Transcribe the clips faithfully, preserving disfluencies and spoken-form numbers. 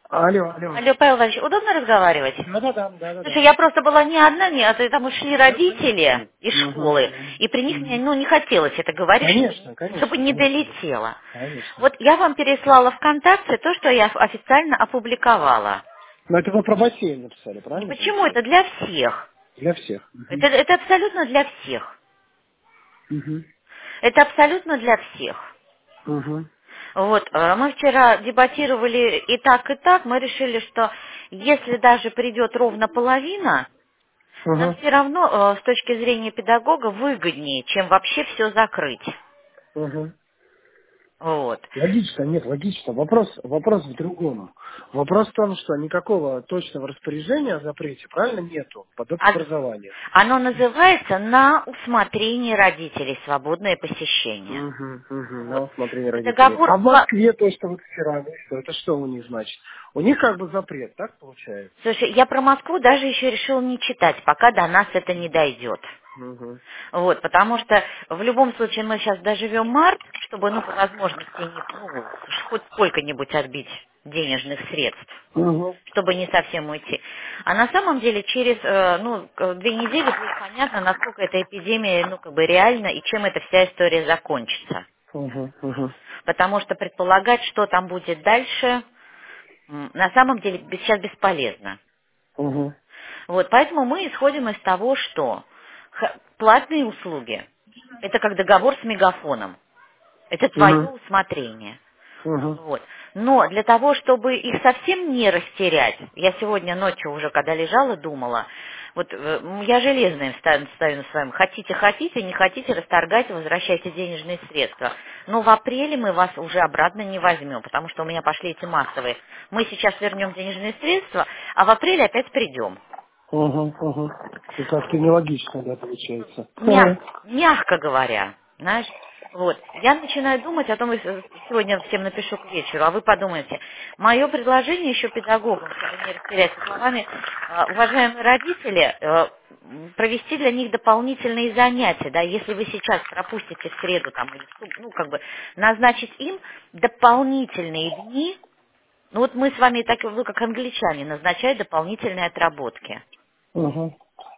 Алло, алло. Алло, Павел Иванович, удобно разговаривать? Да-да-да, да-да-да. Слушай, я просто была не одна, не, а то там ушли Да, родители конечно. из Угу. школы, и при них мне, Угу. ну, не хотелось это говорить, чтобы, Конечно, чтобы конечно, не конечно. долетело. Конечно. Вот я вам переслала ВКонтакте то, что я официально опубликовала. Но это вы про бассейн написали, правильно Почему? Это получается? для всех. Для всех. Это, Угу. это абсолютно для всех. Угу. Это абсолютно для всех. Угу. Вот, э, мы вчера дебатировали и так, и так. Мы решили, что если даже придет ровно половина, нам Угу. все равно э, с точки зрения педагога выгоднее, чем вообще все закрыть. Угу. Вот. Логично, нет, логично. Вопрос, вопрос в другом. Вопрос в том, что никакого точного распоряжения о запрете, правильно, нету по А- образованию. Оно называется «На усмотрение родителей. Свободное посещение». Угу, угу, на Вот. усмотрение родителей. Договор... А в пла- Москве то, что вот вчера, ну что, это что у них значит? У них как бы запрет, так получается? Слушай, я про Москву даже еще решила не читать, пока до нас это не дойдет. Угу. Вот, потому что в любом случае мы сейчас доживем март, чтобы, ну, по возможности, не, ну, хоть сколько-нибудь отбить денежных средств, Угу. чтобы не совсем уйти. А на самом деле через, э, ну, к- две недели будет понятно, насколько эта эпидемия, ну, как бы реальна и чем эта вся история закончится. Угу. Угу. Потому что предполагать, что там будет дальше, м, на самом деле бе- сейчас бесполезно. Угу. Вот, поэтому мы исходим из того, что х- платные услуги — это как договор с мегафоном. Это твое Угу. усмотрение. Угу. Вот. Но для того, чтобы их совсем не растерять, я сегодня ночью уже, когда лежала, думала, вот э, м, я железным ставлю, ставлю на своем, хотите, хотите, не хотите, расторгайте, возвращайте денежные средства. Но в апреле мы вас уже обратно не возьмем, потому что у меня пошли эти массовые. Мы сейчас вернем денежные средства, а в апреле опять придем. Угу. Угу. И как-то нелогично, да, получается. Мяг- мягко говоря, знаешь. Вот. Я начинаю думать о том, если сегодня всем напишу к вечеру, а вы подумайте. Мое предложение еще педагогам, чтобы не растеряться словами, э, уважаемые родители, э, м, провести для них дополнительные занятия, да, если вы сейчас пропустите в среду там, или в суб- ну, как бы, назначить им дополнительные дни, ну вот мы с вами, так, вы как англичане, назначают дополнительные отработки. Угу.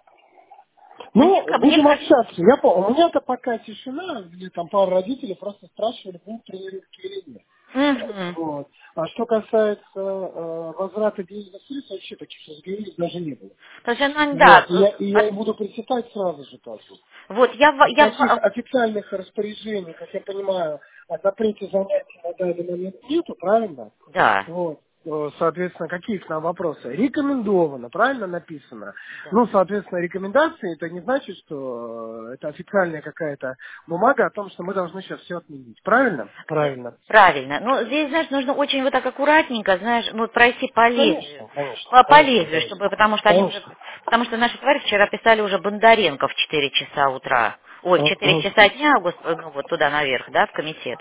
Мне, Ну, ка- мне будем кажется, общаться. Я помню, у меня-то пока тишина, где там пару родителей просто спрашивали, будут тренировки или нет. мгм. Вот. А что касается э, возврата денежных средств, вообще таких разговоров даже не было. Потому что, ну, да, Вот. И я, и э, я им буду пресекать сразу же как бы. вот я, в- я, Никаких в- официальных распоряжений, как я понимаю, о запрете занятий на данный момент нету, правильно? да, Вот. Э, Соответственно, какие к нам вопросы? Рекомендовано, правильно написано? да. Ну, соответственно, рекомендации, это не значит, что э, это официальная какая-то бумага о том, что мы должны сейчас все отменить. Правильно? Правильно. Правильно. Но здесь, знаешь, нужно очень вот так аккуратненько, знаешь, ну, вот пройти по лезвию. Конечно, конечно, По, по конечно, лезвию, конечно. чтобы, потому что они уже, Конечно. потому что наши твари вчера писали уже Бондаренко в четыре часа утра. Ой, в четыре Мгм. часа дня, гос- ну, вот туда наверх, да, в комитет.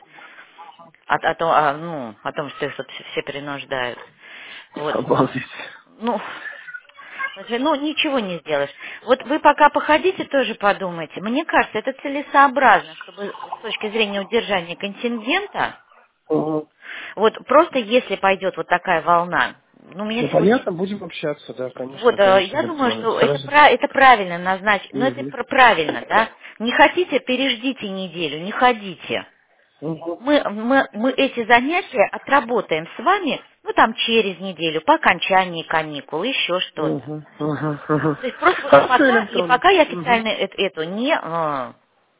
О, о том, о, ну, о том, что их тут все все принуждают. Вот. Обалдеть. Ну, Слушай, ну, ничего не сделаешь. Вот вы пока походите, тоже подумайте. Мне кажется, это целесообразно, чтобы с точки зрения удержания контингента, Мгм. вот просто если пойдет вот такая волна, ну, меня Ну, сегодня... понятно, будем общаться, да, конечно, Вот, э, конечно, я в этот думаю, момент. что это, Сразу. пра- это правильно назначить, но это Мгм. пр- правильно, да? Не хотите, переждите неделю, не ходите. Мгм. Мы, мы, мы эти занятия отработаем с вами, ну, там, через неделю, по окончании каникул, еще что-то. Мгм. Мгм. Мгм. То есть просто вот Хорошо, пока, Елена и Петровна. пока я Мгм. официально эт- эту не, э,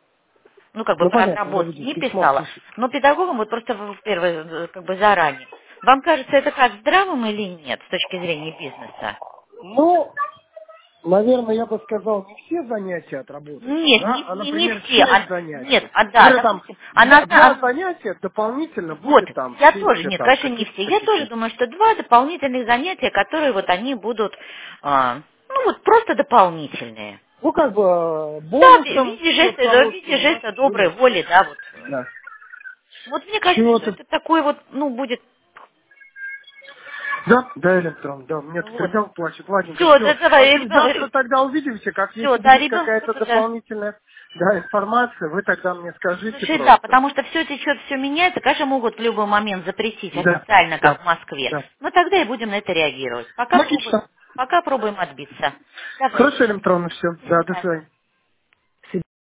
ну, как бы Ну, про понятно, отработки заведите не письмо писала, пишите. но педагогам вот просто в первое, э, как бы заранее. Вам кажется, это как здравым или нет с точки зрения бизнеса? Ну, наверное, я бы сказал, не все занятия отработать, Нет, да, не, а, не, не например, все. часть А, нет, занятий. а да, Например, там допустим, она, два, два одна, занятия дополнительно вот, будет там в я тоже, честь нет, там конечно, не каких-то все. Я таких тоже вот. думаю, что два дополнительных занятия, которые вот они будут, а, ну, вот просто дополнительные. Ну, как бы э, Да, в бонусом виде по жеста, да, в виде коротким, да, жеста доброй будет. воли, да, вот. Да. Вот мне кажется, что Чего-то. это такой вот, ну, будет, Да, да, электрон, да, у меня тут Вот. ребенок плачет, ладненько, Все, все. да, давай, В общем, завтра ребенок. тогда увидимся, как Все, если да, будет ребенка какая-то тогда. дополнительная, да, информация, вы тогда мне скажите Слушай, да, просто. потому что все течет, все меняется, конечно, могут в любой момент запретить Да, официально, как в да, Москве. да. Но тогда и будем на это реагировать. Пока пробуем, Логично. пока пробуем отбиться. Давай. Хорошо, электронно все. До Да, до свидания. свидания.